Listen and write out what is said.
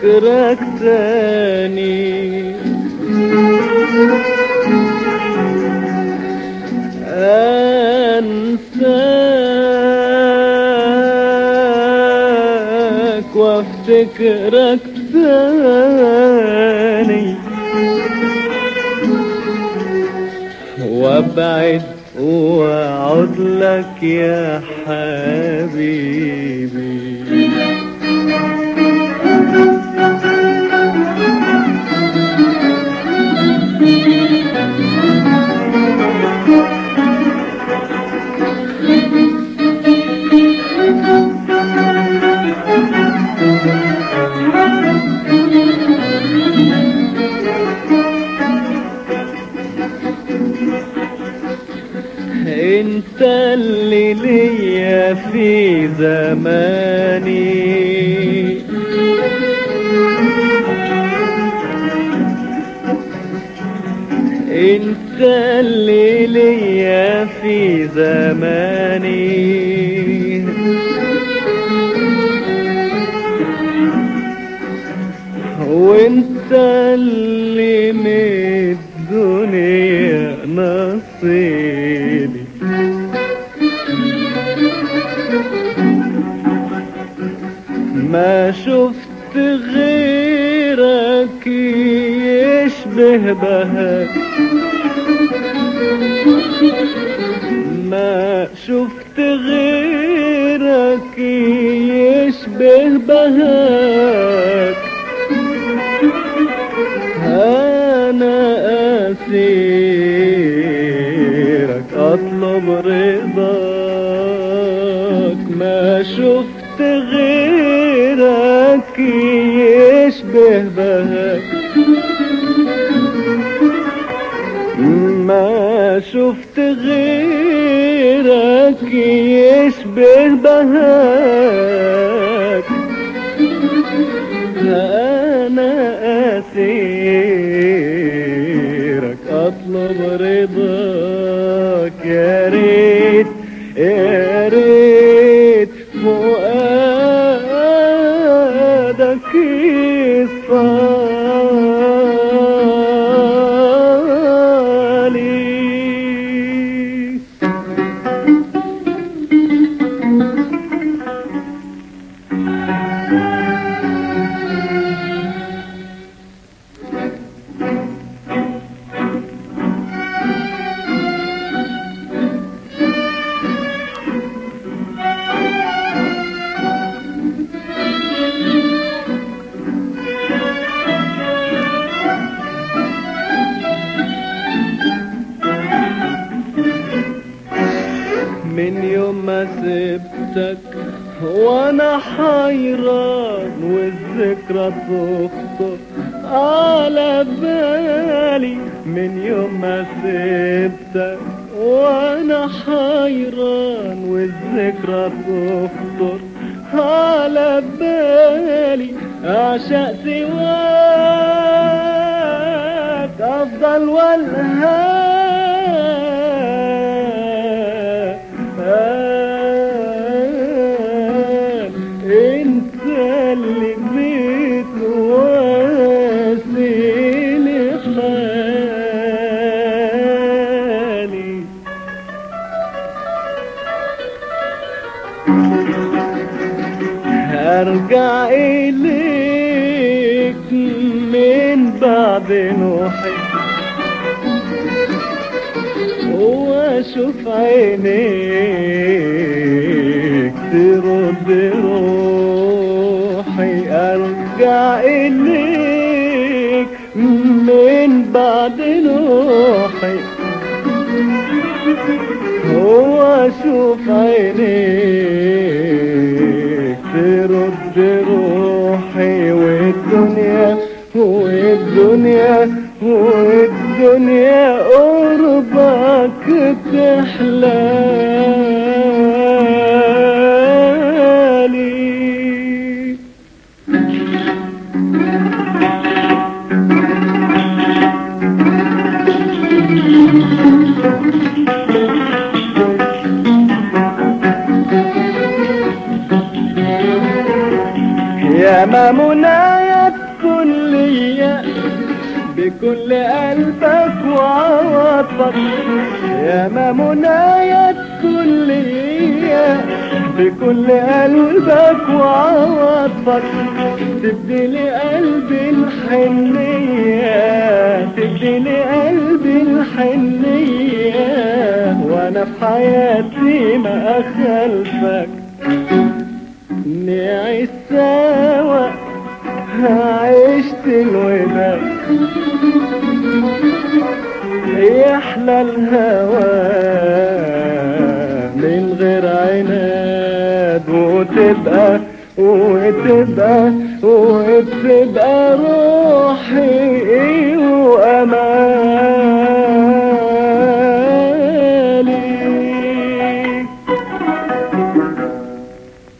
وافتكرك تاني، انساك وافتكرك تاني، وابعد واعود لك يا حبيبي. انت اللي ليا في زماني، انت اللي ليا في زماني، وانت اللي من الدنيا نصيبي. ما شفت غيرك يشبه بهاك، ما شفت غيرك يشبه بهاك. انا اسيرك اطلب رضاك، ما شفت غيرك يشبه بهاك، ما شفت غيرك يشبه بهاك. انا اسيرك اطلب رضاك، يا ريت يا ريت فؤادك يصفالي. من يوم ما سبتك وانا حيران، والذكرى تخطر على بالي. من يوم ما سبتك وانا حيران، والذكرى تخطر على بالي. اعشق سواك افضل والهان، انت اللي بتواسل حالي. هرجع اليك من بعد نوحي، واشوف عينيك ترد روحي. ارجع اليك من بعد نوحي، واشوف عينيك ترد روحي. والدنيا والدنيا والدنيا قربك تحلالي. يا ما منايا بكل قلبك وعواطفك يا ما منايا كلية، بكل قلبك وعواطفك تبدي لي قلبي الحنية، تبدي لي قلبي الحنية، وانا في حياتي ما اخلفك. نعيش سوا عشت الوداع، يحلى الهوى من غير عناد، وتبقى روح